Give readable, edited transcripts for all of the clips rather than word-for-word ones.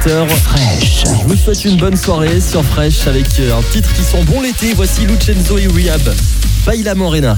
17h. Fresh. Je vous souhaite une bonne soirée sur Fresh avec un titre qui sent bon l'été. Voici Lucenzo et Rehab. Baila Morena.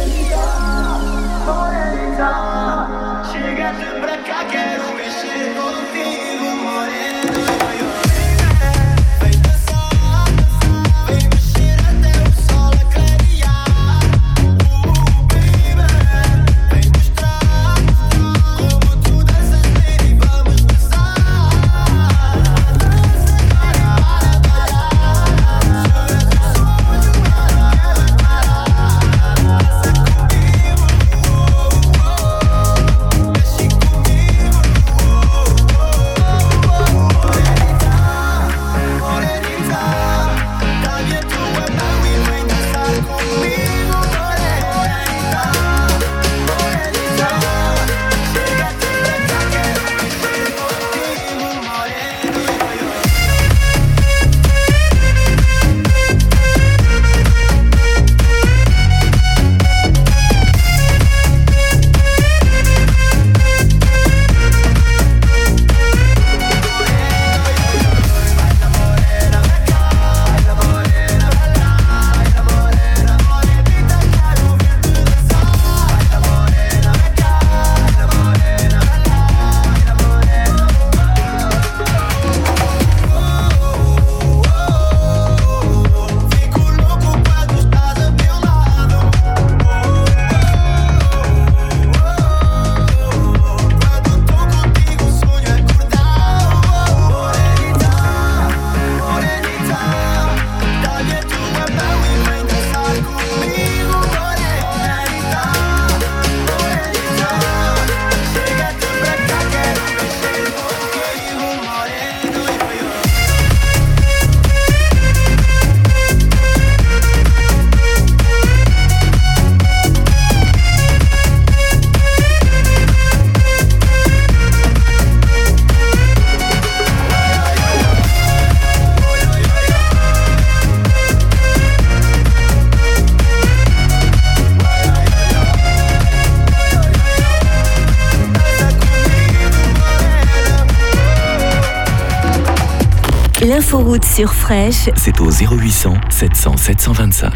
L'inforoute sur Fresh. C'est au 0800 700 725.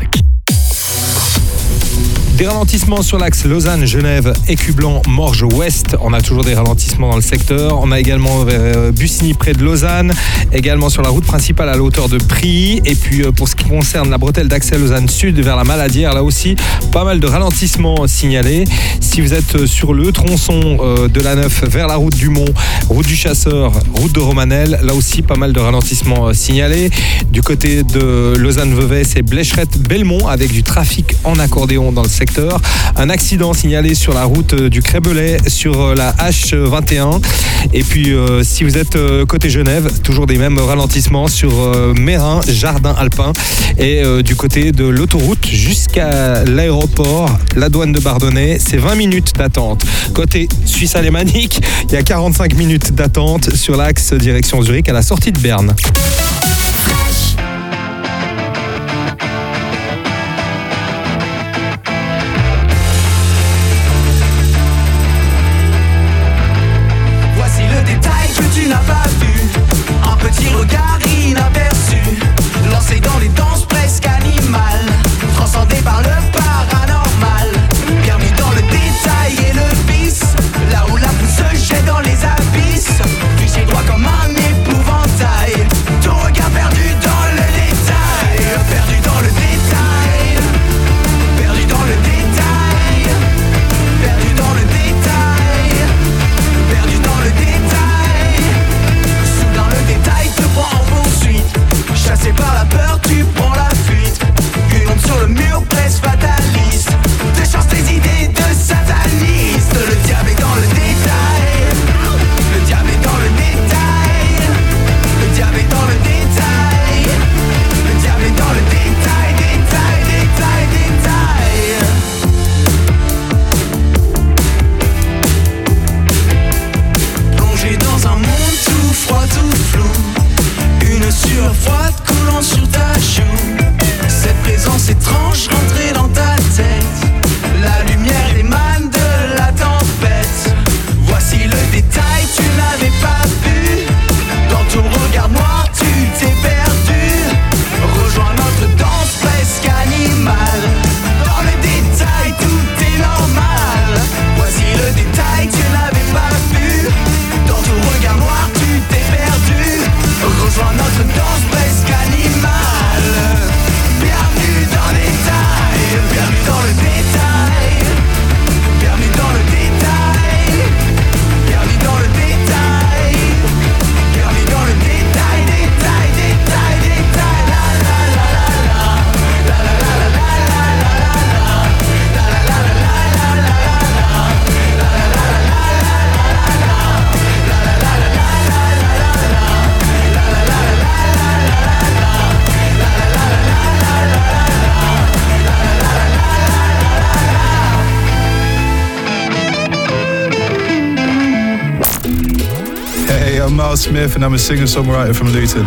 Des ralentissements sur l'axe Lausanne-Genève, Écublanc-Morges-Ouest. On a toujours des ralentissements dans le secteur. On a également vers Bussigny près de Lausanne. Également sur la route principale à la hauteur de Prilly. Et puis pour ce qui concerne la bretelle d'accès Lausanne-Sud vers la Maladière, là aussi, pas mal de ralentissements signalés. Si vous êtes sur le tronçon de la 9 vers la route du Mont, route du Chasseur, route de Romanel, là aussi, pas mal de ralentissements signalés. Du côté de Lausanne-Vevey, c'est Blécherette-Belmont avec du trafic en accordéon dans le secteur. Un accident signalé sur la route du Crébelet sur la H21. Et puis si vous êtes côté Genève, toujours des mêmes ralentissements sur Mérin, Jardin Alpin. Et du côté de l'autoroute jusqu'à l'aéroport, la douane de Bardonnay, c'est 20 minutes d'attente. Côté Suisse alémanique, il y a 45 minutes d'attente sur l'axe direction Zurich à la sortie de Berne. Petit regard inaperçu, lancé dans les danses presque animales, transcendé par le paranormal, permis dans le détail et le vice, là où la pousse se jette dans les abysses, figé droit comme un épouvantail, ton regard perdu dans Miles Smith and I'm a singer-songwriter from Luton.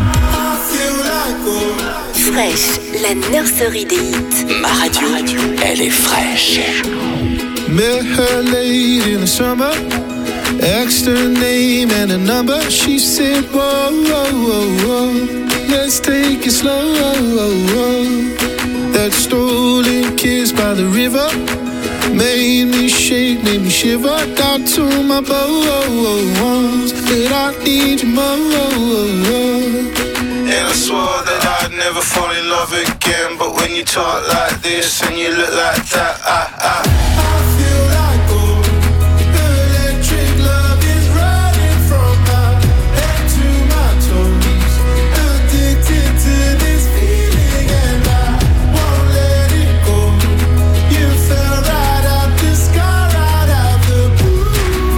Fresh, la nurserie des hits. Ma radio, elle est fraîche. Met her late in the summer, asked her name and a number. She said, whoa, whoa, whoa, whoa, let's take it slow. That stolen kiss by the river made me shake, made me shiver. Down to my bones, that I need you more. And I swore that I'd never fall in love again. But when you talk like this and you look like that, I feel like gold. Electric love is running from my head to my toes. Addicted to this feeling and I won't let it go. You fell right out the sky, right out the blue.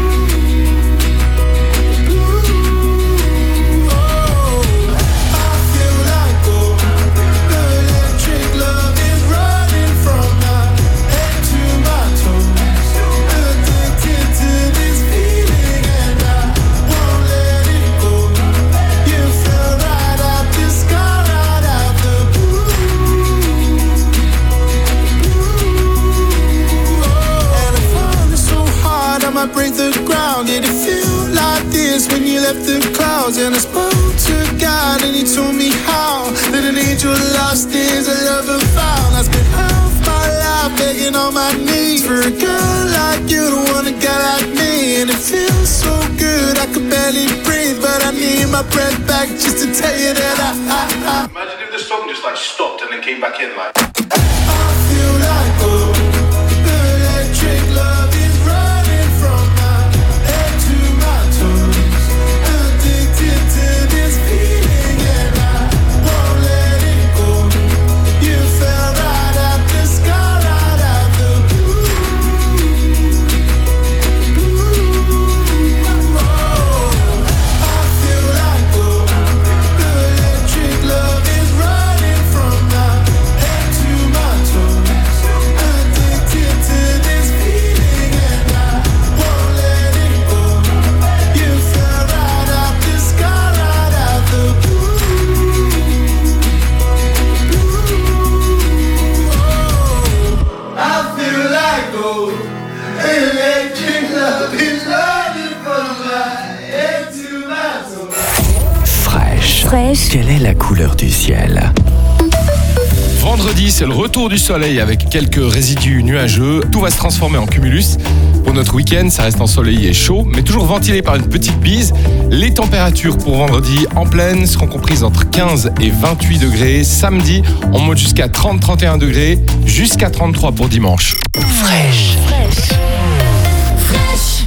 I break the ground. Did it feel like this when you left the clouds? And I spoke to God and he told me how that an angel lost is a lover found. I spent half my life begging on my knees for a girl like you to want a guy like me. And it feels so good I could barely breathe, but I need my breath back just to tell you that I Imagine if the song just like stopped and then came back in like I feel like gold. Electric love is running from my head to my toes. Addicted to this feeling and I won't let it go. You fell right out the sky, right out the blue. I feel like gold. Electric love is running from my head to my toes. Addicted to this feeling and I won't let it go. You fell right out the sky, right out the blue. I feel like gold. Electric love is running from my head to my toes. Fraîche. Fraîche. Quelle est la couleur du ciel? Vendredi, c'est le retour du soleil avec quelques résidus nuageux. Tout va se transformer en cumulus. Pour notre week-end, ça reste ensoleillé et chaud, mais toujours ventilé par une petite bise. Les températures pour vendredi en pleine seront comprises entre 15 et 28 degrés. Samedi, on monte jusqu'à 30-31 degrés, jusqu'à 33 pour dimanche. Fraîche. Fraîche. Fraîche.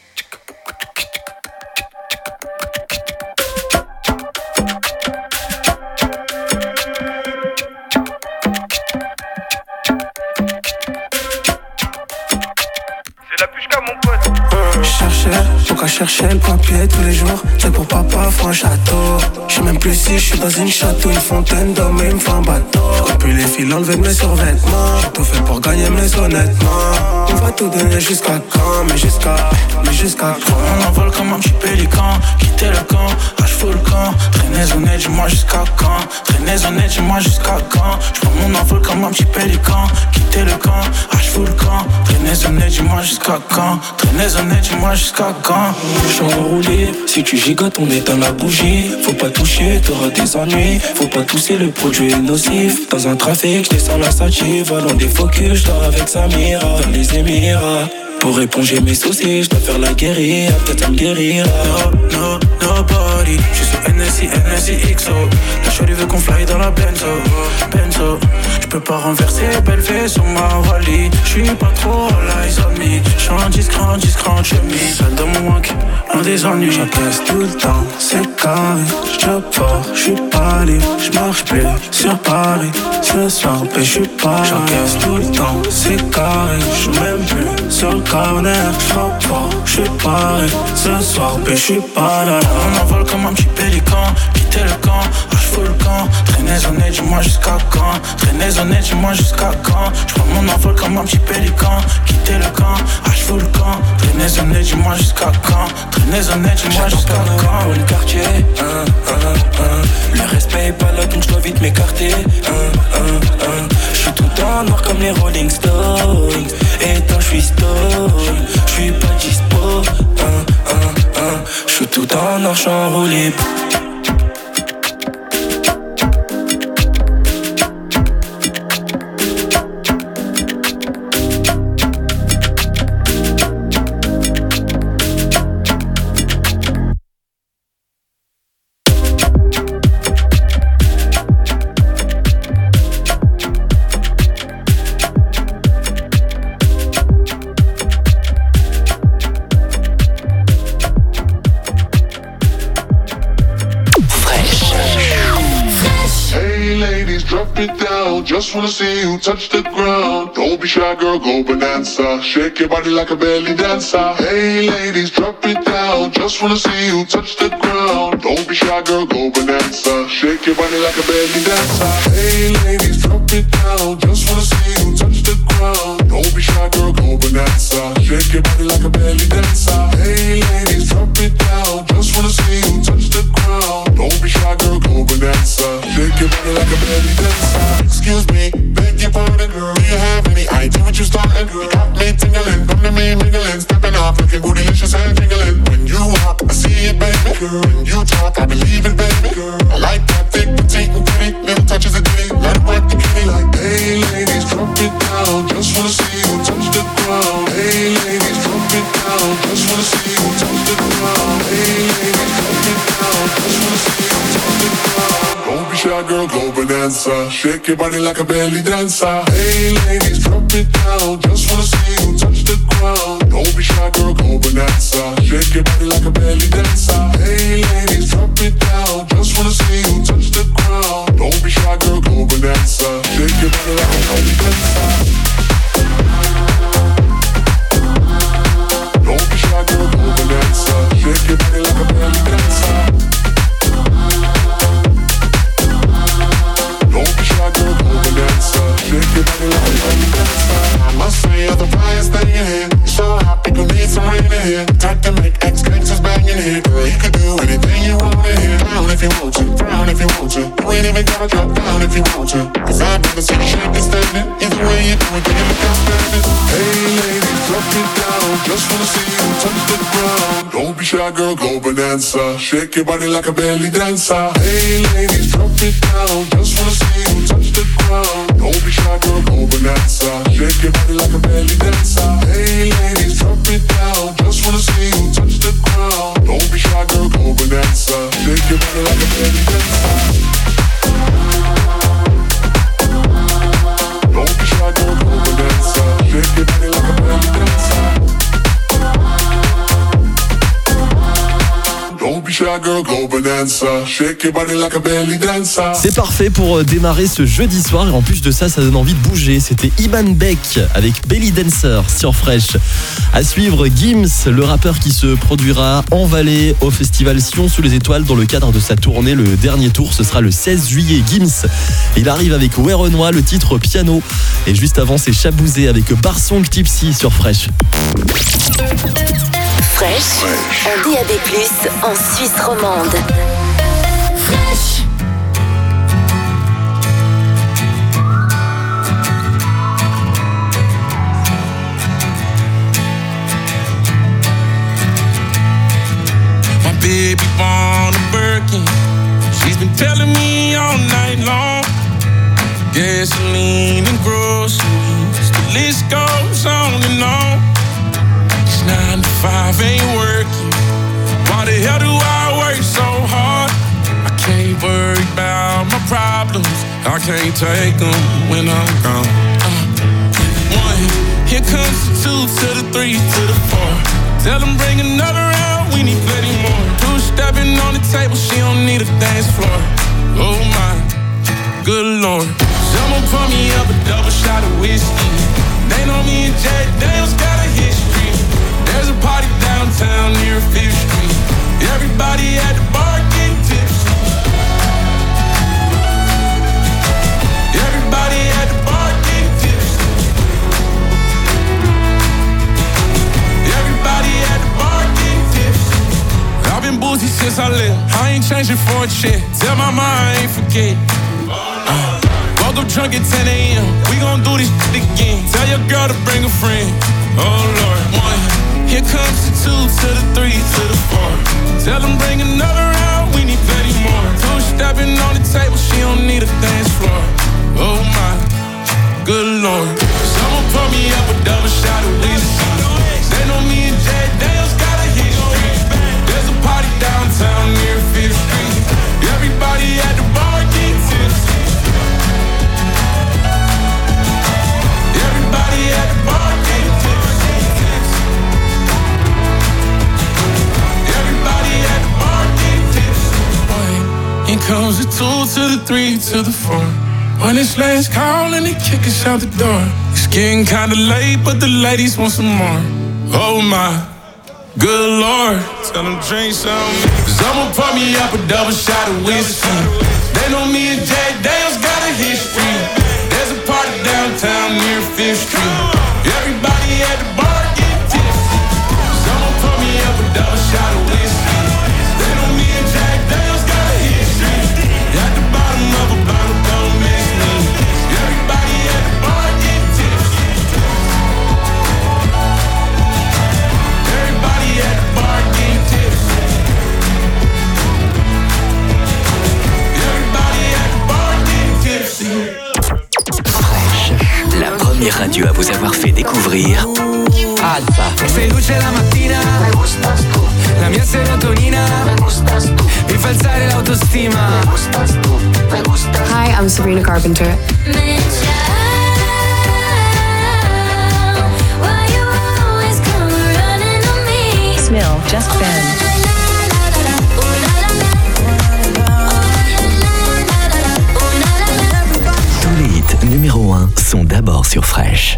Donc à chercher le papier tous les jours, c'est pour papa, faut un château. Je sais même plus si je suis dans une château, une fontaine d'hommes et il me faut un bateau. Je plus les fils enlever mes survêtements. J'ai tout fait pour gagner mais honnêtement on va tout donner jusqu'à quand, mais jusqu'à quand. On envole comme un petit pélican, quitter le camp, fous le camp. Traînez honnête, dis-moi jusqu'à quand. Traînez honnête, dis-moi jusqu'à quand. J'prends mon envol comme un petit pélican, quitter le camp, fous le camp. Traînez honnête, dis-moi jusqu'à quand. Traînez honnête, dis-moi jusqu'à quand. J'suis enroulé, si tu gigotes, on éteint la bougie. Faut pas toucher, t'auras des ennuis. Faut pas tousser, le produit est nocif. Dans un trafic, j'descends la sativa. Dans des focus, j'dors avec Samira. Dans les Émirats, pour éponger mes soucis, j'dois faire la guérilla. Peut-être ça me guérira. No, nobody. J'suis sur NSI, XO. La shorty veut qu'on fly dans la Benzo. J'peux pas renverser, belle fée sur ma Wally. J'suis pas trop all eyes on me. J'suis discret en chemise. Seul dans mon manque, loin des ennuis. J'encaisse tout le temps, c'est carré. J'job fort, j'suis pas libre. J'marche plus sur Paris. Ce soir, j'suis pas. J'encaisse tout le temps, c'est carré. J'suis même plus sur le corner. J'frappe fort, j'suis paré. Ce soir, j'suis pas là. On envole comme un petit pélican. Quitter le camp, j'fous le camp. Traînez honnête, dis-moi jusqu'à quand. Traînez honnête, dis-moi jusqu'à quand. J'prends mon envol comme mon petit pélican, quitter le camp, je fous le camp. Traînez, dis-moi jusqu'à quand. Traînez, dis-moi jusqu'à quand. Pour le quartier, le respect est pas là donc je dois vite m'écarter. J'suis tout en noir comme les Rolling Stones. Et tant j'suis stone, j'suis pas dispo. J'suis tout en noir, j'suis enroulé. Just wanna see you touch the ground. Don't be shy, girl, go bonanza. Shake your body like a belly dancer. Hey, ladies, drop it down. Just wanna see you touch the ground. Don't be shy, girl, go bonanza. Shake your body like a belly dancer. Hey, ladies, drop it down. Just wanna see you touch the ground. Don't be shy, girl, go bonanza. Shake your body like a belly dancer. Hey, ladies, drop it down. Just wanna see you touch the ground. Don't be shy, girl, go bonanza. Shake your body like a belly dancer. Excuse me, beg your pardon, girl. Do you have any idea what you starting, girl? You got me tingling, come to me mingling, stepping off, looking bootylicious and jingling. When you walk, I see it, baby, girl. When you talk, I believe it, baby, girl. I like that thick, petite, and pretty. Little touches of ditty, let it work the kitty. Like, hey, ladies, drop it down. Just wanna see you touch the ground. Hey, ladies, drop it down. Just wanna see you touch the ground. Hey, ladies, drop it down. Just wanna see you touch the ground. Don't be shy, girl, go bonanza. Shake your body like a belly dancer. Hey, ladies, drop it down. Just wanna see you touch the ground. Don't be shy, girl, go bonanza. Shake your body like a belly dancer. Hey, ladies, drop it down. Just wanna see you touch the ground. Don't be shy, girl, go bonanza. Shake your body like a belly dancer. Don't be shy, girl, go bonanza. Shake your body like a belly dancer. Don't be shy, girl, go bonanza. Shake your body like a belly dancer. I must say you're the brightest thing in here. You're so hot, people need some rain in here. Time to make ex-gangsters bang in here. Girl, you can do anything you want in here. Down if you want to, down if you want to. You ain't even gotta drop down if you want to. Cause I'd rather see you shaking, standing. Either way you do it, then you look outstanding. Hey ladies, drop it down. Just wanna see you touch the ground. Don't be shy, girl, go bonanza. Shake your body like a belly dancer. Hey ladies, drop it down. Just wanna see you touch the ground. Don't be shy, girl, go bonanza. Shake your body like a belly dancer. Hey ladies, drop it down. Just wanna see you touch the ground. Don't be shy, girl, go bonanza. Shake your body like a belly dancer. Don't be shy, girl, go bonanza. Shake your body like a belly dancer. Don't be shy, girl, go bonanza. Shake your body like a belly dancer. C'est parfait pour démarrer ce jeudi soir et en plus de ça, ça donne envie de bouger. C'était Iman Beck avec Belly Dancer sur Fresh. À suivre, Gims, le rappeur qui se produira en Valais au festival Sion sous les étoiles dans le cadre de sa tournée. Le dernier tour, ce sera le 16 juillet. Gims, il arrive avec Werenoi, le titre Piano. Et juste avant, c'est Chabouzé avec Barsong Tipsy sur Fresh. Fresh, en DAB+, en Suisse romande. Fresh. My baby born a Birkin. She's been telling me all night long. Gasoline and groceries, the list goes on and on. 9 to 5 ain't working. Why the hell do I work so hard? I can't worry about my problems. I can't take them when I'm gone. 1, here comes the 2 to the 3 to the 4. Tell them bring another round, we need plenty more. 2 stepping on the table, she don't need a dance floor. Oh my, good lord. Someone pour me up a double shot of whiskey. They know me and Jack Daniels got a history. There's a party downtown near 5th Street. Everybody at the bar getting tipsy. Everybody at the bar getting tipsy. I live. I ain't changing for a check. Tell my mom I ain't forget. Woke up drunk at 10 a.m. We gon' do this shit again. Tell your girl to bring a friend. Oh Lord. 1. Here comes the 2 to the 3 to the 4. Tell them bring another round. We need plenty more. 2 stepping on the table. She don't need a dance floor. Oh my, good Lord. Someone pour me up a double shot of whiskey. They know me and Jay Daniels got a history. There's a party downtown near 5th Street. Everybody at the bar get tipsy. Everybody at the bar get tipsy. Everybody at the bar get tipsy. Here comes the 2 to the 3 to the 4. When it's last call and they kick us out the door. It's getting kinda late, but the ladies want some more. Oh my, good Lord. Tell them drink some. Someone pour me up a double shot of whiskey. They know me and Jay Daniels got a history. There's a party downtown near 5th Street. Everybody at the bar get tipsy. Someone pour me up a double shot of whiskey. They know me and Jay Daniels got a history. At the bottom of a bottle, don't miss me. Everybody at the bar get tipsy. Everybody at the bar get tipsy. Everybody at the bar get tipsy. Fresh, la première radio à vous avoir fait découvrir Alpha. Sei luce la mattina, me gustas tu. La mia serotonina, me gustas tu. Mi fa alzare l'autostima, me gustas tu, me gustas. Hi, I'm Sabrina Carpenter. Smil, Just Ben. Tous les hits numéro 1 sont d'abord sur Fresh.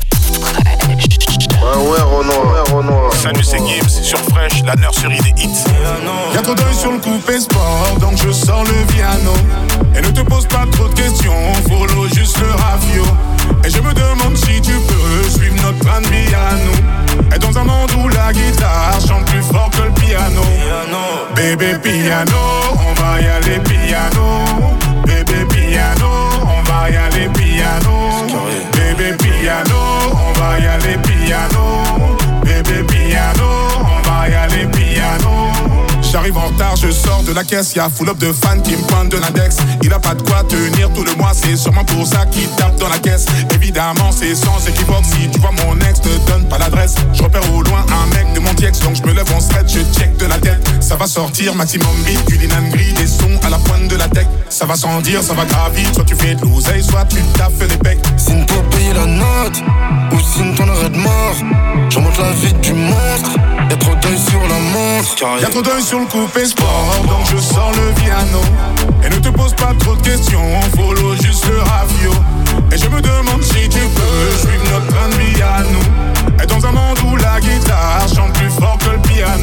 Ouais, Renoir. Salut, c'est Gims sur Fresh, la nurserie des hits. Y'a trop d'œil sur le coupé sport, donc je sors le piano. Et ne te pose pas trop de questions, follow juste le rafio. Et je me demande si tu peux suivre notre train de vie à nous. Et dans un monde où la guitare chante plus fort que le piano. Bébé piano, on va y aller piano. Bébé piano, on va y aller piano. Bébé piano, on va y aller piano. Bébé piano, on va y aller piano. J'arrive en retard, je sors de la caisse, y'a full up de fans qui me pointent de l'index. Il a pas de quoi tenir tout le mois, c'est sûrement pour ça qu'il tape dans la caisse. Évidemment, c'est sans équivoque, si tu vois mon ex, te donne pas l'adresse. Je repère au loin un mec de mon ex, donc je me lève en stretch, je check de la tête. Ça va sortir, maximum vite, du linan gris, des sons à la pointe de la tech. Ça va sans dire, ça va grave vite, soit tu fais de l'oseille, soit tu taffes les pecs. Signe pour payer la note, ou signe ton arrêt de mort. Je remonte la vie du monstre, y'a trop d'œil sur la montre. Y'a trop d'œil sur le coupé sport, donc je sors le piano. Et ne te pose pas trop de questions, follow juste le rafio. Et je me demande si tu peux suivre notre train de vie à nous. Et dans un monde où la guitare chante plus fort que le piano.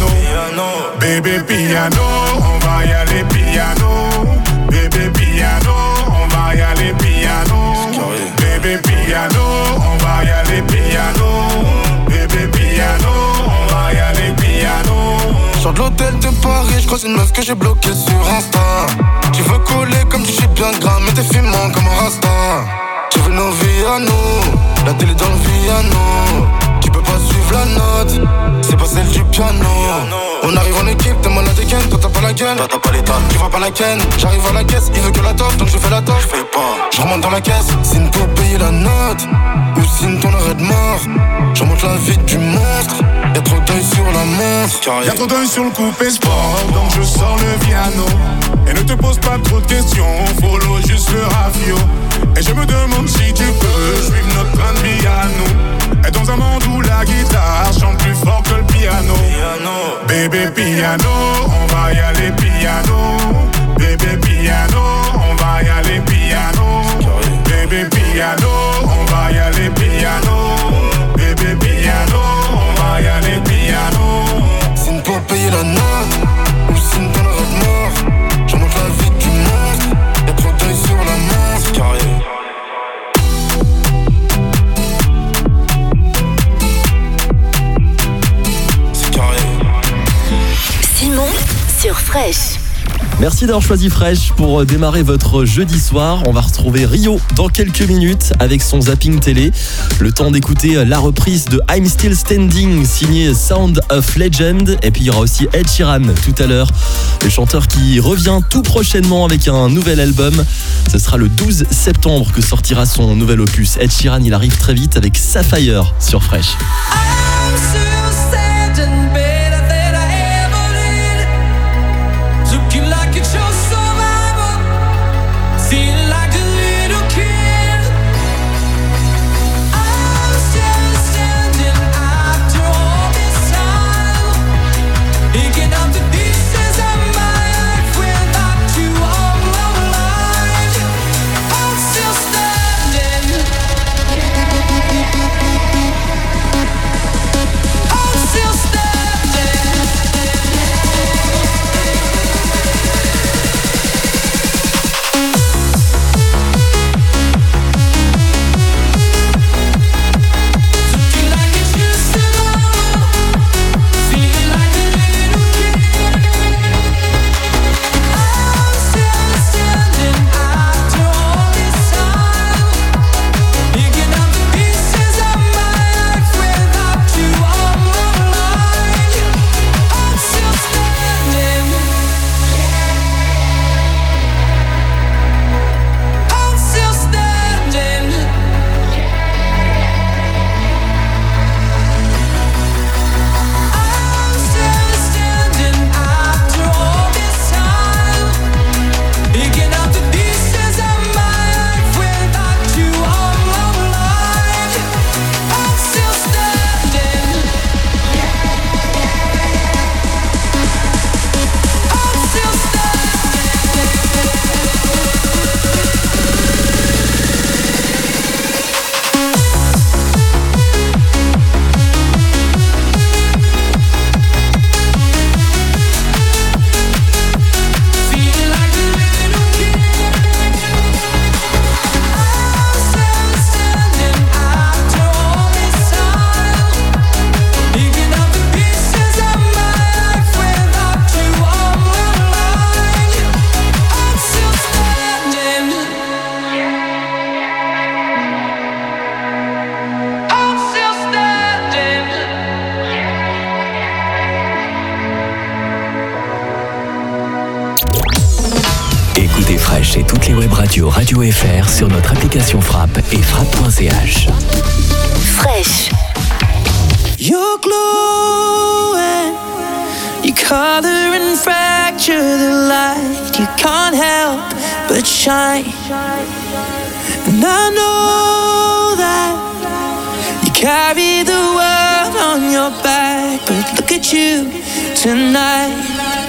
Bébé piano, on va y aller piano. Bébé piano, on va y aller piano. Bébé piano, on va y aller piano. Bébé piano, on va y aller piano. Sors de l'hôtel de Paris, je croise une meuf que j'ai bloquée sur Insta. Tu veux coller comme tu sais bien gras, mais t'es fumant comme un rasta. Tu veux nos vies à nous, la télé dans le piano. Tu peux pas suivre la note, c'est pas celle du piano. On arrive en équipe, t'es malade et ken, toi t'as pas la gueule, toi t'as pas l'état, tu vois pas la ken. J'arrive à la caisse, il veut que la toffe, donc je fais la toffe. Je fais pas, je remonte dans la caisse, signe pour payer la note, ou signe ton arrêt de mort. Je remonte la vie du monstre, y'a trop d'œil sur la montre. Y'a trop d'œil sur le coupé sport, donc je sors le piano. Et ne te pose pas trop de questions, follow juste le rafio. Et je me demande si tu peux suivre notre train de vie à nous. Et dans un monde où la guitare chante plus fort que le piano. Bébé piano, on va y aller piano. Bébé piano, on va y aller piano. Bébé piano, on va y aller piano. Bébé piano, on va y aller piano. Signe pour payer la note, ou signe ton arrêt de mort. Je monte la vie du monstre, y'a trop d'œil sur la montre. Carré. Simon sur Fresh. Merci d'avoir choisi Fresh pour démarrer votre jeudi soir. On va retrouver Rio dans quelques minutes avec son zapping télé. Le temps d'écouter la reprise de I'm Still Standing signée Sound of Legend. Et puis il y aura aussi Ed Sheeran tout à l'heure. Le chanteur qui revient tout prochainement avec un nouvel album. Ce sera le 12 septembre que sortira son nouvel opus. Ed Sheeran, il arrive très vite avec Sapphire sur Fresh. Fresh et toutes les web radios Radio FR sur notre application Frappe et frappe.ch. Fresh. You're glowing, you color and fracture the light. You can't help but shine. And I know that you carry the world on your back. But look at you tonight.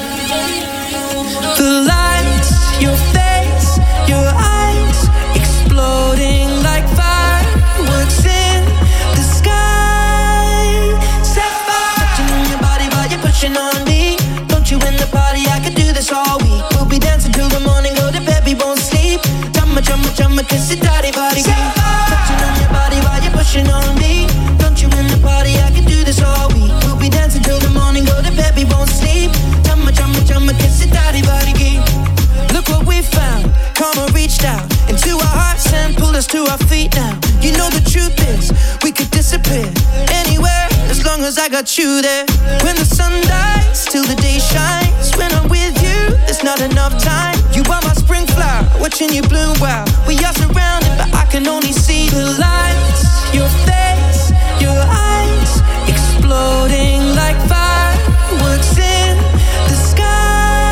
The lights, your face, your eyes, exploding like fireworks in the sky. Set fire, touching on your body while you're pushing on me. Don't you in the party, I could do this all week. We'll be dancing till the morning, go to bed, we won't sleep. Chumma, chumma, chumma, kiss it, daddy, body. Touching on your body while you're pushing on me. Don't you in the party, I could do this all week. We'll be dancing till the morning, go to bed, we won't sleep. Chumma, chumma, chumma, kiss it, daddy, body. Look what we found, karma reached out into our hearts and pulled us to our feet now. You know the truth is, we could disappear anywhere as long as I got you there. When the sun dies, till the day shines. When I'm with you, there's not enough time. You are my spring flower, watching you bloom wild. We are surrounded, but I can only see the lights. Your face, your eyes, exploding like fireworks in the sky.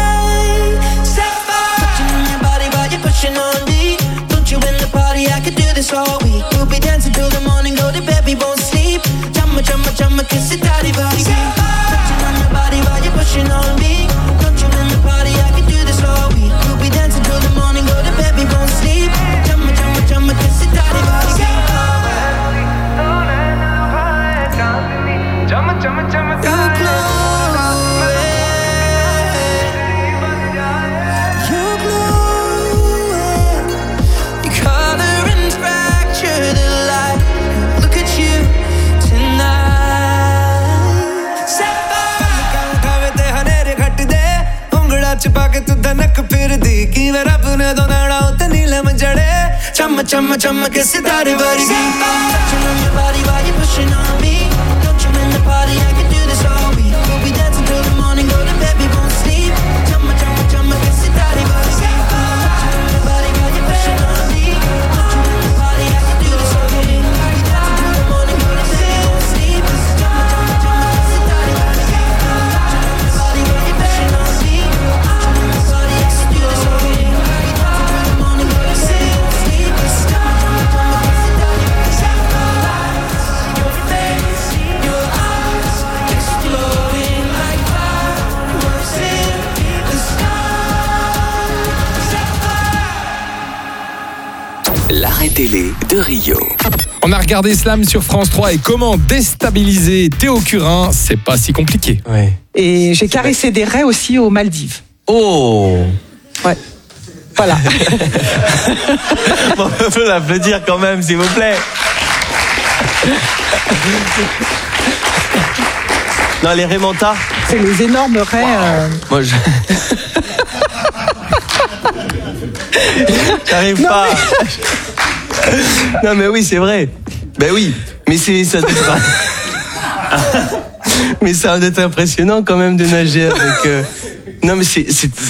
Pushing on me, don't you in the party, I could do this all week. We'll be dancing till the morning, go to bed, we won't sleep. Chumma, chumma, chumma, kiss it, daddy, body. Touching on your body while you're pushing on me. Don't you in the party, I could do this all week. We'll be dancing till the morning, go to bed, we won't sleep. Chumma, chumma, chumma, kiss it, daddy, body. Chumma, chumma, chumma, che se dare vari beat. Touching on your body while you're pushing on me. Don't you in the party, I can do this all week. We'll be dancing till the morning, go to bed, we won't sleep. Chumma, chumma, chumma, che se dare vari beat. Touching on your body while you're pushing on me. Don't you in the party, I can do this all week. We'll be dancing till the morning, go to bed, we won't sleep. Chumma, chumma, chumma, che se dare vari beat. Touching on your body while you're pushing on me. Don't you in the party, I can do this all week. We'll be dancing till the morning, go to bed, we won't sleep. Chumma, chumma, chumma, che se dare vari beat. Your face, your eyes, exploding like fireworks in the sky. L'arrêt télé de Rio. On a regardé Slam sur France 3 et comment déstabiliser Théo Curin, c'est pas si compliqué. Ouais. Et j'ai caressé des raies aussi aux Maldives. Oh. Ouais. Voilà. Bon, on peut l'applaudir quand même, s'il vous plaît. Non, les raies Manta. C'est les énormes raies. Moi, j'arrive pas. Non, mais oui, c'est vrai. Ben oui, mais ça doit être... Mais ça doit être impressionnant quand même de nager avec... Non, mais c'est...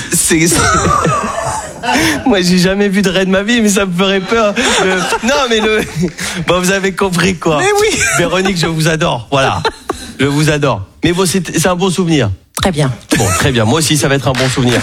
Moi, j'ai jamais vu de raie de ma vie, mais ça me ferait peur. Non, mais Bon, vous avez compris, quoi. Mais oui. Véronique, je vous adore. Voilà. Je vous adore. Mais bon, c'est un bon souvenir. Très bien. Bon, très bien. Moi aussi, ça va être un bon souvenir.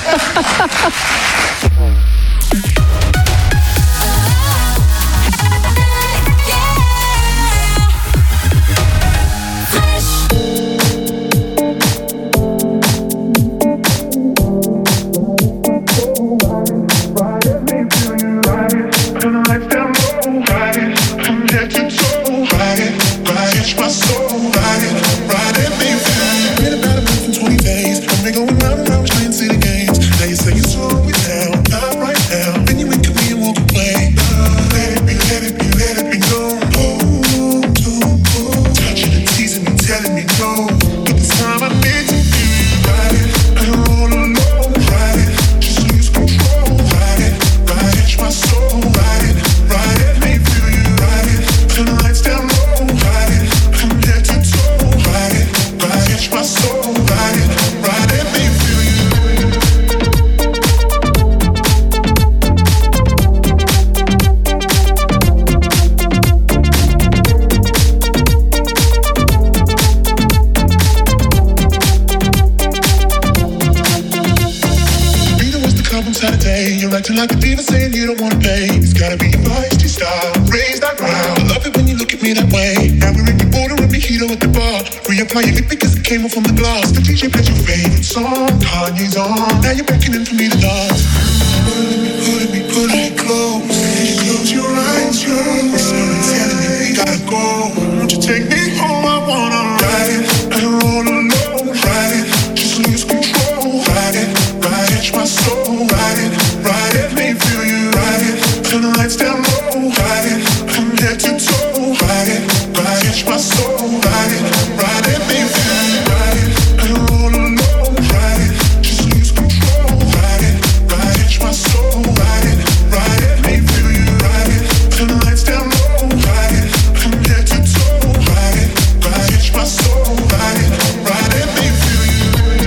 Acting like a diva saying you don't wanna pay. It's gotta be your feisty style. Raise that ground. I love it when you look at me that way. Now we're in the border and mojito at the bar. Reapply your lip because it came off from the glass. The DJ plays your favorite song. Kanye's on. Now you're beckoning for me to dance. Put me close. Close your eyes, your spirit's telling me we gotta go. Won't you take me home? I wanna ride it. And roll alone. Ride it. Just lose control. Ride it. Catch my soul. Ride it. Ride it, make me feel you. Ride it, turn the lights down low. Ride it, from head to toe. Ride it, catch my soul. Ride it, make me feel you. Ride it, and roll alone. Ride it, just lose control. Ride it, catch my soul. Ride it, make me feel you. Ride it, turn the lights down low. Ride it, from head to toe. Ride it, catch my soul. Ride it, make me feel you.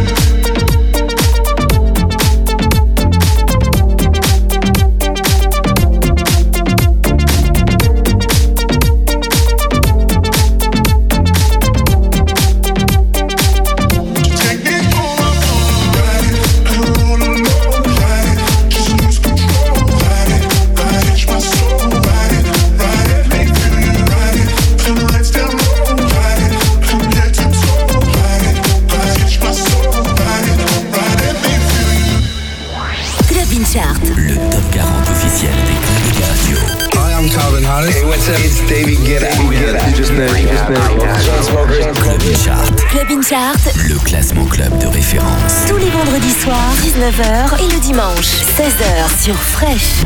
Le top 40 officiel des clubs de radio. Hi, I'm Calvin Harris. Hey, what's up? It's David Guetta. Club In Chart. Club In Chart. Le classement club de référence. Tous les vendredis soirs, 19h et le dimanche, 16h sur Fresh.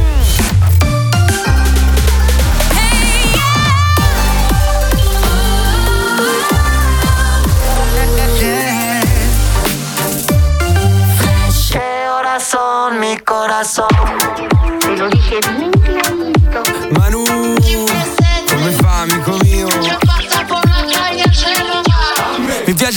Mi corazón, te lo dije bien clarito.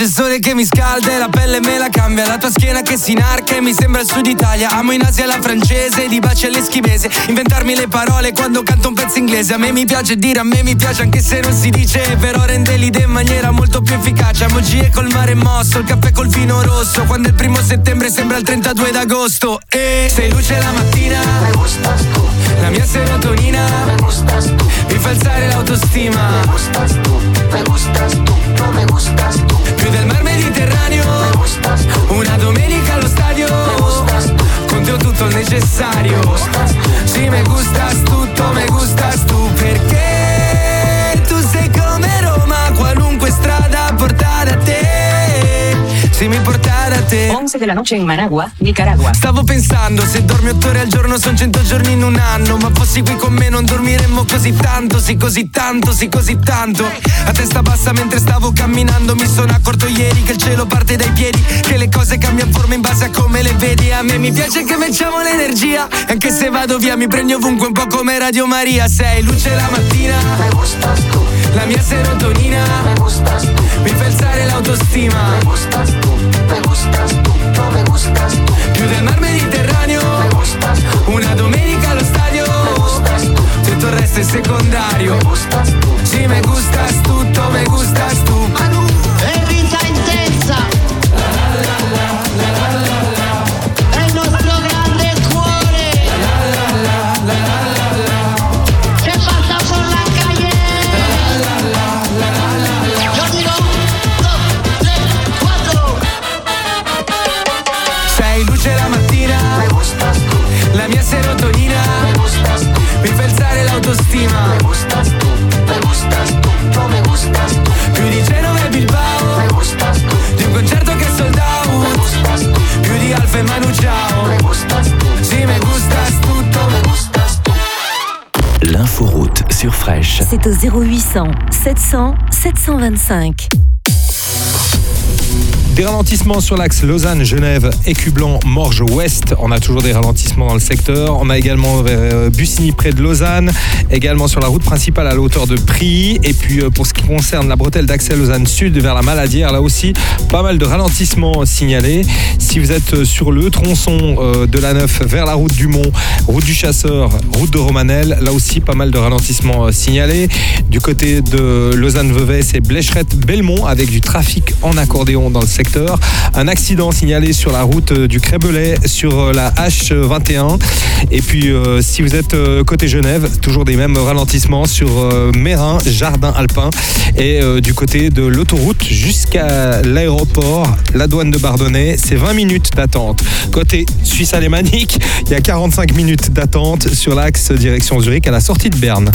c'è il sole che mi scalda e la pelle me la cambia. La tua schiena che si inarca e mi sembra il sud Italia. Amo in Asia la francese, di baci all'eschimese. Inventarmi le parole quando canto un pezzo inglese. A me mi piace dire, a me mi piace anche se non si dice, però rende l'idea in maniera molto più efficace. Emoji col mare mosso, il caffè col vino rosso, quando il 1 settembre sembra il 32 d'agosto. E sei luce la mattina, me gustas tu. La mia serotonina, me gustas tu. Mi fa alzare l'autostima, me gustas tu. Me gustas tu, no me gustas tu. Più del mar Mediterraneo, me gustas tu. Una domenica allo stadio, me gustas tu. Con te ho tutto il necessario, me gustas tu. Sì, me gustas tutto, me gustas tu. Perché tu sei come Roma, qualunque strada porta da te. Se mi porta da te. 11 de la noche in Managua, Nicaragua. Stavo pensando, se dormi 8 ore al giorno son 100 giorni in un anno. Ma fossi qui con me non dormiremmo così tanto. Sì, così tanto, sì, così tanto. A testa bassa mentre stavo camminando. Mi sono accorto ieri che il cielo parte dai piedi, che le cose cambiano forma in base a come le vedi. A me mi piace che mettiamo l'energia. Anche se vado via mi prendi ovunque, un po' come Radio Maria. Sei luce la mattina, me gustas tu. La mia serotonina, me gustas tu. Mi fa alzare l'autostima, me gustas tu. Me gustas tu, no me gustas tu. Più del mar Mediterraneo, me gustas tu. Una domenica allo stadio, me gustas tu. Tutto il resto è secondario, me gustas tu. Sì, me gustas tutto, me gustas tu. Manu è vita intensa, è il nostro grande cuore, che passa por la calle. Yo digo 1, 2, 3, 4. Sei luce la mattina, me gustas tu. La mia serotonina, me gustas tu. Mi fa alzare l'autostima, me gustas tu. Me gustas tu, no me gustas tu. Più di Genova e Bilbao, me gustas tu. Di un concerto che è sold out, me gustas tu. Più di Alfa e Manu Chao, me gustas tu. Sì, me gustas tutto, me gustas tu. L'inforoute sur Fresh. C'est au 0800 700 725. Des ralentissements sur l'axe Lausanne-Genève, Écublanc-Morges-Ouest. On a toujours des ralentissements dans le secteur. On a également vers Bussigny près de Lausanne, également sur la route principale à la hauteur de Prilly. Et puis pour ce qui concerne la bretelle d'accès Lausanne-Sud vers la Maladière, là aussi pas mal de ralentissements signalés. Si vous êtes sur le tronçon de la 9 vers la route du Mont, route du Chasseur, route de Romanel, là aussi pas mal de ralentissements signalés. Du côté de Lausanne-Vevey, c'est Blécherette-Belmont avec du trafic en accordéon dans le secteur. Un accident signalé sur la route du Crébelet sur la H21. Et puis si vous êtes côté Genève, toujours des mêmes ralentissements sur Mérin, Jardin Alpin. Et du côté de l'autoroute jusqu'à l'aéroport, la douane de Bardonnay, c'est 20 minutes d'attente. Côté Suisse alémanique, il y a 45 minutes d'attente sur l'axe direction Zurich à la sortie de Berne.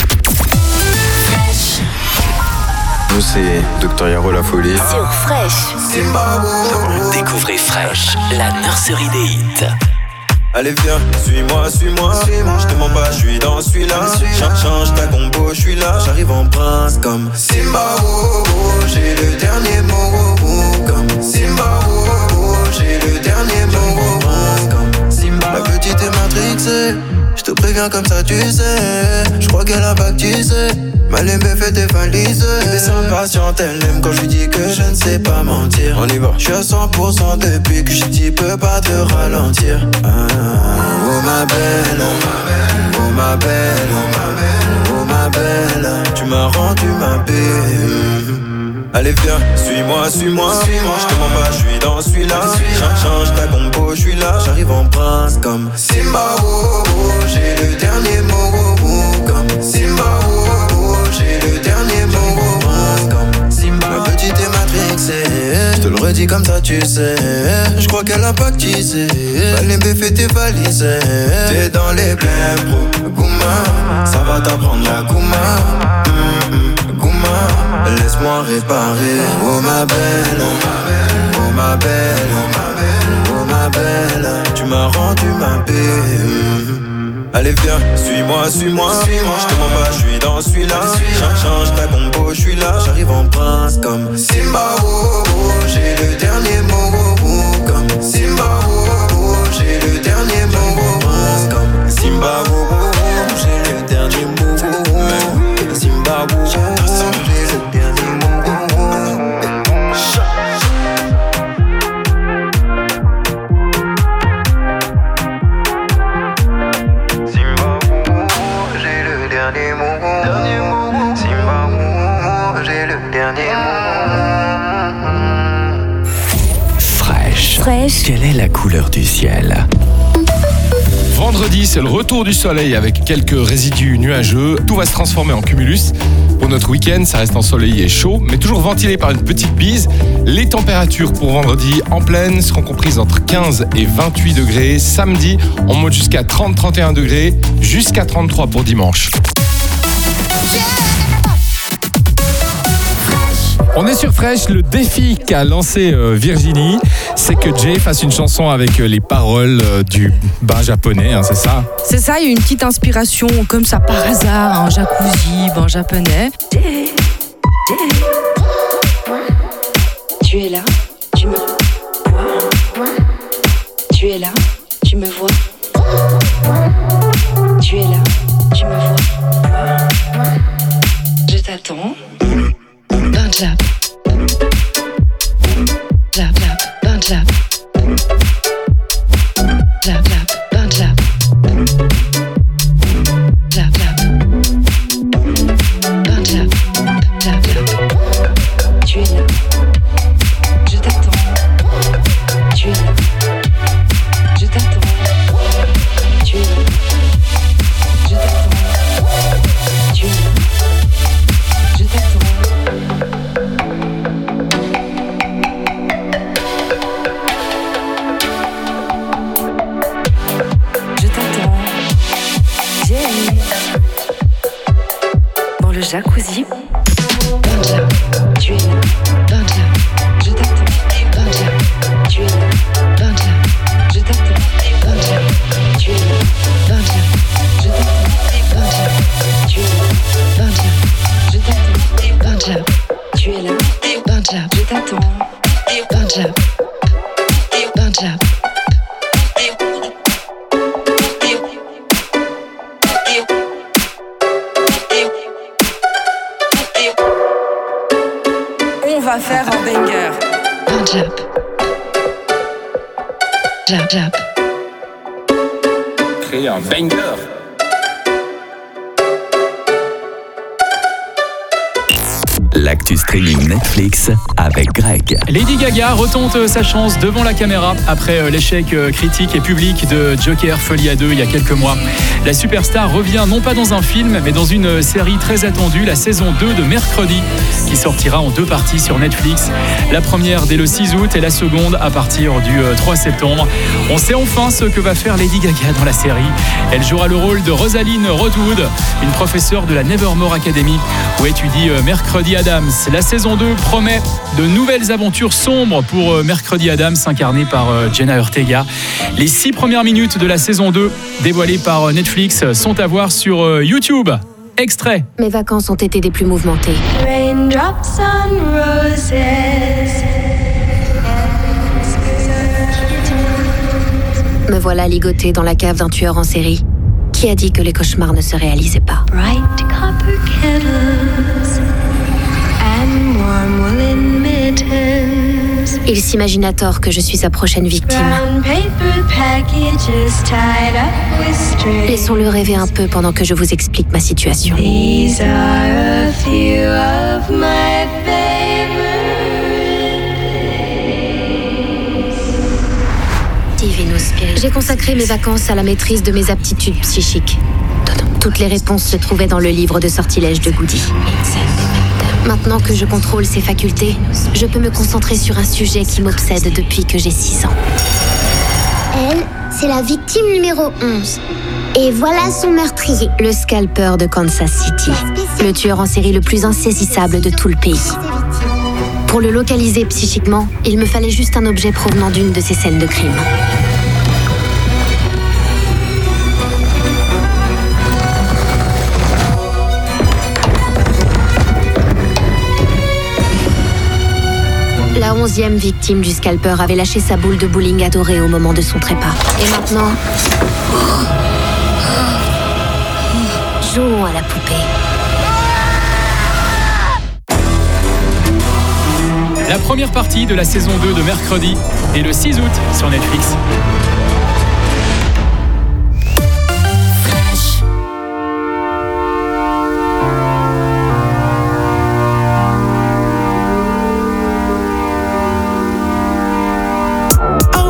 Nous c'est Dr Yaro la folie. Sur Fresh. Découvrez Fresh, la nurserie des hits. Allez viens, suis-moi, suis-moi. Je te mens pas, je suis dans celui-là. Change ta combo, je suis là. J'arrive en prince comme Simba. J'ai le dernier mot comme Simba. J'ai le dernier mot comme Simba. La petite est matrixée. Je te préviens comme ça tu sais. Je crois qu'elle a baptisé. Ma lébé fait des valises. Elle est impatiente, elle aime quand je lui dis que je ne sais pas mentir. On y va. Je suis à 100% depuis que je dis peux pas te ralentir. Oh ma belle, oh ma belle, oh ma belle, tu m'as rendu ma belle. Allez viens, suis-moi, suis-moi. Je te mens pas, je suis dans celui-là. Change ta combo, je suis là. J'arrive en prince comme Simba. J'ai le dernier mot comme Simba. J'ai le dernier mot comme Simba. Ma petite est matrixée. Je te le redis comme ça tu sais. Je crois qu'elle a pactisé. Valébé fait tes valises. T'es dans les blèmes pro Gouma. Ça va t'apprendre la Gouma. Gouma. Laisse-moi réparer. Oh ma belle, oh ma belle, oh ma belle, oh ma belle, tu m'as rendu ma belle. Allez viens, suis-moi, suis-moi. Je te mens pas, je suis dans celui-là. Change ta combo, je suis là. J'arrive en prince comme Simba. J'ai le dernier mot comme Simba. J'ai le dernier mot comme Simba. J'ai le dernier mot Simba. J'ai le dernier mot. fraîche. Quelle est la couleur du ciel? Vendredi, c'est le retour du soleil avec quelques résidus nuageux. Tout va se transformer en cumulus. Pour notre week-end, ça reste ensoleillé et chaud, mais toujours ventilé par une petite bise. Les températures pour vendredi en pleine seront comprises entre 15 et 28 degrés. Samedi, on monte jusqu'à 30-31 degrés, jusqu'à 33 pour dimanche. On est sur Fresh, le défi qu'a lancé Virginie, c'est que Jay fasse une chanson avec les paroles du bain japonais, hein, c'est ça? C'est ça, il y a une petite inspiration comme ça par hasard, un jacuzzi, bain japonais. Tu es là, tu me vois. Tu es là, tu me vois. Tu es là, tu me vois. Je t'attends. Punjab. Jab, jab, Punjab. Jab, jab, Punjab. Jab, jab. Punjab. Jab, jab. Tu es là. Je t'attends. Tu es là. Je t'attends. Tu es là. Je t'attends. Tu es là. Je t'attends. Jacuzzi. Punjab, tu es là. Punjab, je t'attends. Punjab, tu es là. Punjab, je t'attends. Punjab, tu es là. Punjab, je t'attends. Punjab, tu es là. Punjab, je t'attends. Punjab, tu es là. Punjab, je t'attends. Punjab, Punjab. On va faire un banger. Punjab. Jab, jab. Créer un banger. L'actu streaming Netflix avec Greg. Lady Gaga retente sa chance devant la caméra après l'échec critique et public de Joker Folie à 2 il y a quelques mois. La superstar revient non pas dans un film mais dans une série très attendue, la saison 2 de Mercredi, qui sortira en 2 parties sur Netflix. La première dès le 6 août et la seconde à partir du 3 septembre. On sait enfin ce que va faire Lady Gaga dans la série. Elle jouera le rôle de Rosaline Rosewood, une professeure de la Nevermore Academy où étudie Mercredi Adams. La saison 2 promet de nouvelles aventures sombres pour Mercredi Adams, incarné par Jenna Ortega. Les 6 premières minutes de la saison 2, dévoilées par Netflix, sont à voir sur YouTube. Extrait. Mes vacances ont été des plus mouvementées. Raindrops on roses. Me voilà ligotée dans la cave d'un tueur en série. Qui a dit que les cauchemars ne se réalisaient pas? Bright copper kettles and warm woolen mittens. Il s'imagine à tort que je suis sa prochaine victime. Brown paper packages tied up with strings. Laissons-le rêver un peu pendant que je vous explique ma situation. These are a few of my Divinus Spiritus. J'ai consacré mes vacances à la maîtrise de mes aptitudes psychiques. Toutes les réponses se trouvaient dans le livre de sortilèges de Goody. Maintenant que je contrôle ces facultés, je peux me concentrer sur un sujet qui m'obsède depuis que j'ai 6 ans. Elle, c'est la victime numéro 11. Et voilà son meurtrier. Le scalper de Kansas City. Le tueur en série le plus insaisissable de tout le pays. Pour le localiser psychiquement, il me fallait juste un objet provenant d'une de ces scènes de crime. La 11e victime du scalper avait lâché sa boule de bowling adorée au moment de son trépas. Et maintenant... jouons à la poupée. La première partie de la saison 2 de Mercredi est le 6 août sur Netflix. I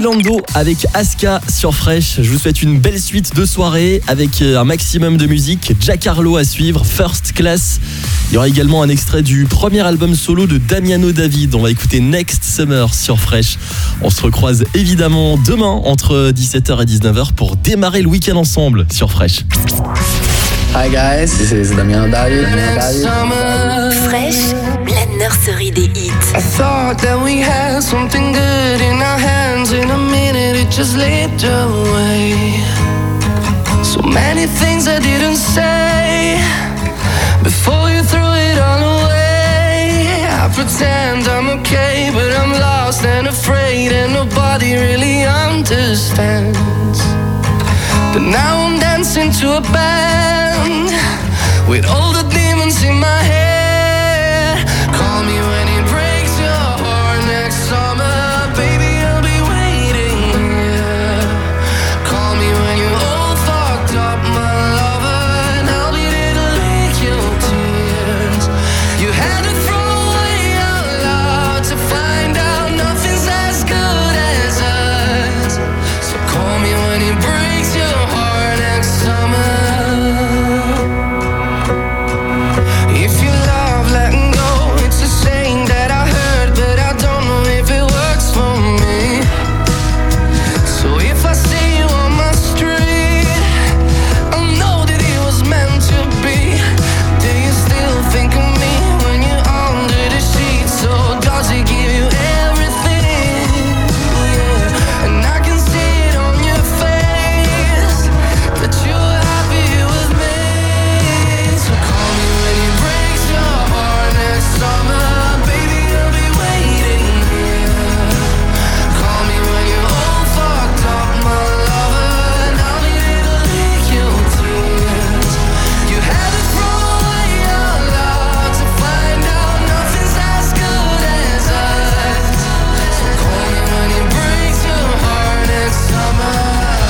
Orlando avec Aska sur Fresh. Je vous souhaite une belle suite de soirée avec un maximum de musique. Jack Harlow à suivre, First Class. Il y aura également un extrait du premier album solo de Damiano David. On va écouter Next Summer sur Fresh. On se recroise évidemment demain entre 17h et 19h pour démarrer le week-end ensemble sur Fresh. Hi guys, this is Damiano David. Fresh, la nurserie des hits. I thought that we had something good in our hands. In a minute it just slipped away. So many things I didn't say before you threw it all away. I pretend I'm okay, but I'm lost and afraid, and nobody really understands. But now I'm dancing to a band with all the demons in my head. Call me when it breaks your heart next summer, baby, I'll be waiting here. Call me when you're all fucked up, my lover, and I'll be there to lick your tears. You had to throw away our love to find out nothing's as good as us. So call me when it breaks your heart next summer. If you love letting go, it's a saying that I heard, but I don't know if it works for me. So if I see you on my street, I'll know that it was meant to be. Do you still think of me when you're under the sheets? So does it give you everything? Yeah. And I can see it on your face that you're happy with me. So call me when it breaks your heart next summer, baby, I'll be waiting here. Call me when you're all fucked up, my lover, and I'll be there to lick your tears. You had to throw away your love to find out nothing's as good as us. So call me when it breaks your heart next summer.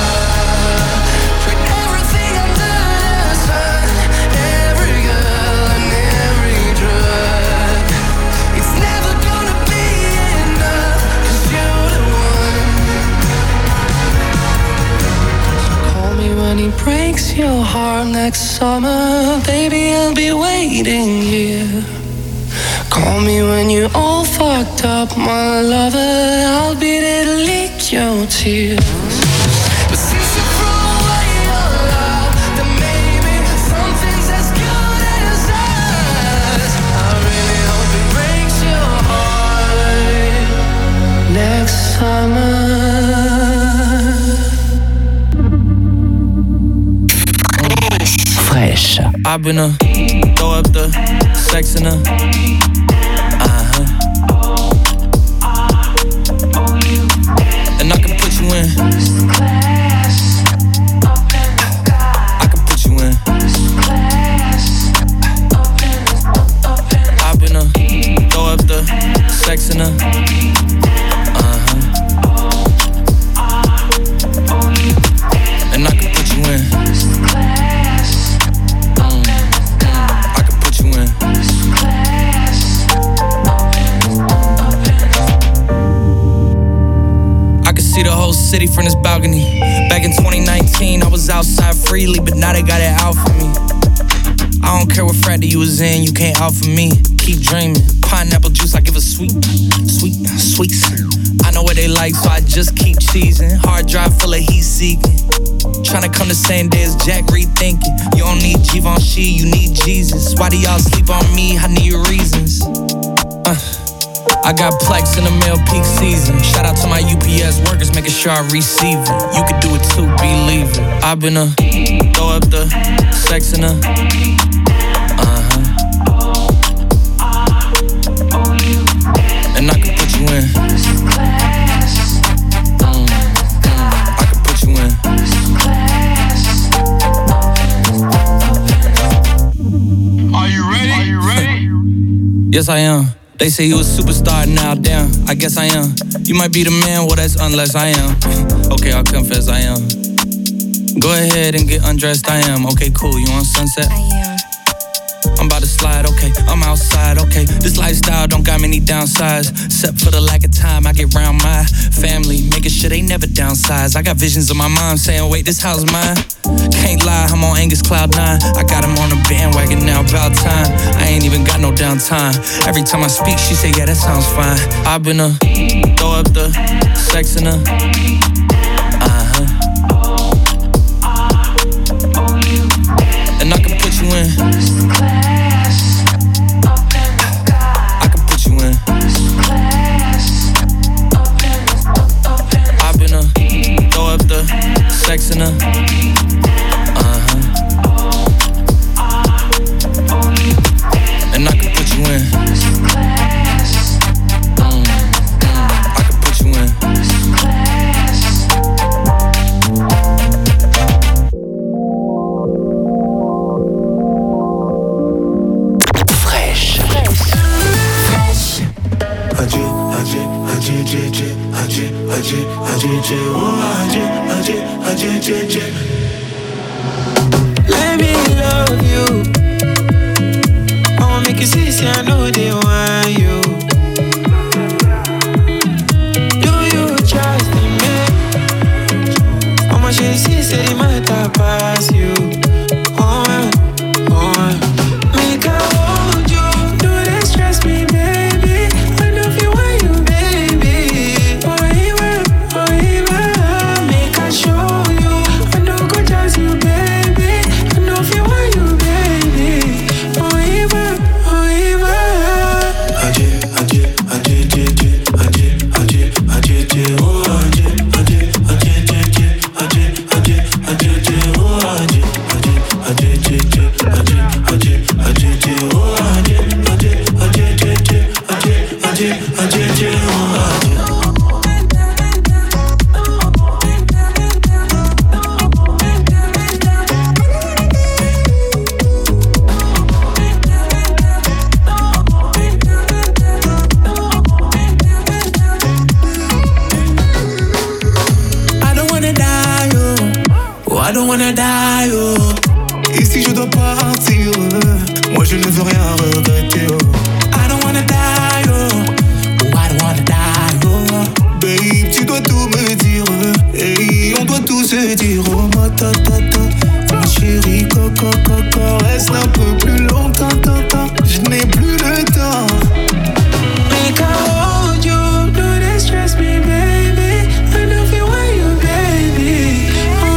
Put everything under the sun, every girl and every drug. It's never gonna be enough, 'cause you're the one. So call me when it breaks your heart next summer, baby, I'll be waiting here. Call me when you're all fucked up, my lover, I'll be there to lick your tears. But since you threw away your love, then maybe something's as good as us. I really hope it breaks your heart next summer. Fresh. I've been a throw up the sex in her. And I can put you in. I can put you in. I've been a throw up the sex in her. And I can put you in. I can put you in. I can see the whole city from this balcony. Back in 2019, I was outside freely, but now they got it out for me. I don't care what frat you was in, you can't out for me. Keep dreaming. Pineapple juice, I give a sweet. I know what they like, so I just keep cheesing. Hard drive full of heat seeking. Tryna come the same day as Jack, rethinking. You don't need Givenchy, you need Jesus. Why do y'all sleep on me? I need reasons. I got Plex in the mail peak season. Shout out to my UPS workers, making sure I receive it. You can do it too, believe it. I've been a throw up the sex in her. And I can put you in. I can put you in. Are you ready? Yes, I am. They say you a superstar now, damn, I guess I am. You might be the man, well that's unless I am. Okay, I'll confess I am. Go ahead and get undressed, I am. Okay, cool, you want sunset? I am. I'm about to slide, okay. I'm outside, okay. This lifestyle don't got many downsides. Except for the lack of time I get around my family, making sure they never downsize. I got visions of my mom saying, wait, this house mine. Can't lie, I'm on Angus Cloud 9. I got him on the bandwagon now, about time. I ain't even got no downtime. Every time I speak, she say, yeah, that sounds fine. I've been throw up the sex in her. And I can put you in. I can put you in. I've been throw up the sex in her. And I can put you in. I can put you in. Let me love you. I'ma make you see, I know they want you. Do you trust in me? I'ma show you, say they might pass you. Oh, make I hold you. Do they stress me, baby? I know if you want you, baby. Oh, make I show you. I know go just you, baby. I know if you want you, baby. Oh, I don't wanna die, oh. Et si je dois partir, moi je ne veux rien regretter, oh. I don't wanna die, oh. I don't wanna die, oh. Babe, tu dois tout me dire, hey, on doit tout se dire, oh. Ma chérie, coco, coco, reste un peu plus longtemps, je n'ai plus le temps. Make I hold you, do they stress me, baby? I know if you want you, baby.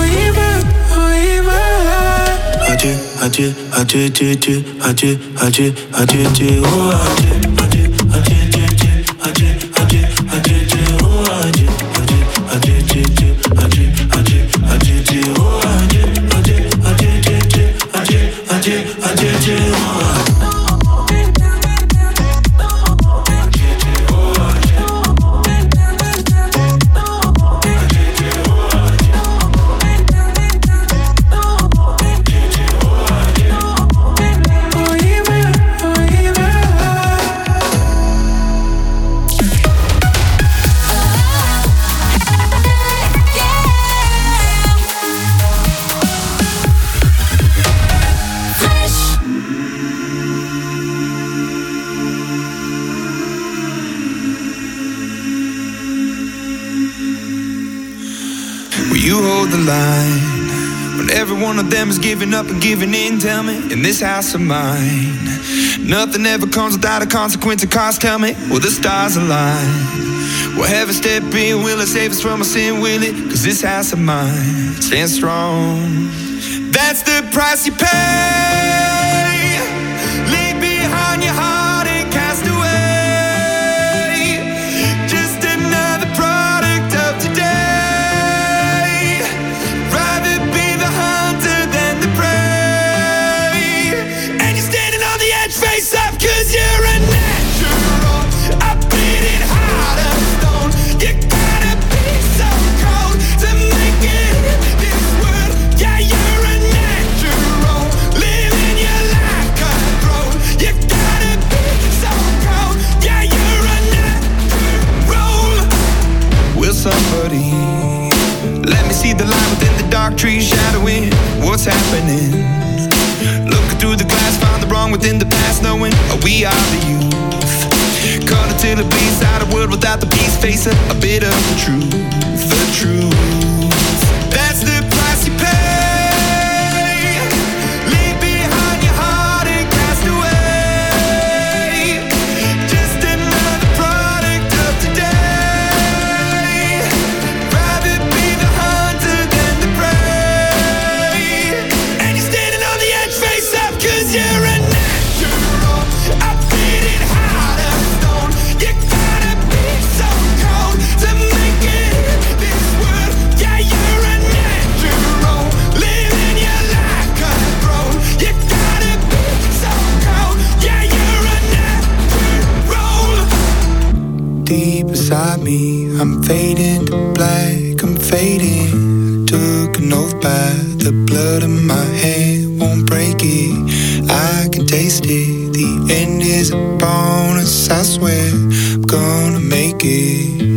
Adieu, adieu, adieu, adieu, adieu, adieu, adieu, adieu, oh adieu, adieu, adieu, adieu, adieu, adieu, adieu, oh adieu, adieu, adieu, adieu, adieu, adieu, adieu, oh adieu, adieu, adieu, adieu, adieu, adieu, adieu, oh. The line when every one of them is giving up and giving in. Tell me, in this house of mine, nothing ever comes without a consequence. And cost, tell me, will the stars align? Will heaven step in? Will it save us from our sin? Will it? Cause this house of mine stands strong. That's the price you pay. Leave behind your heart and cast away. Just another product of today. Face up, cause you're a natural. I bleed it hard as stone. You gotta be so cold to make it in this world. Yeah, you're a natural. Living your life control. You gotta be within the past, knowing we are the youth. Caught until it bleeds out a world without the peace, face a bit of the truth, the truth. That's the price you pay. Leave behind your heart and cast away. Just another product of today. Rather be the hunter than the prey. And you're standing on the edge, face up, 'cause you're a natural. I beat it hard as stone. You gotta be so cold to make it in this world. Yeah, you're a natural. Living your life control. You gotta be so cold. Yeah, you're a natural. Deep inside me, I'm fading to black, I'm fading. Took an oath by the blood in my hand, won't break it. I can taste it, the end is upon us, I swear I'm gonna make it.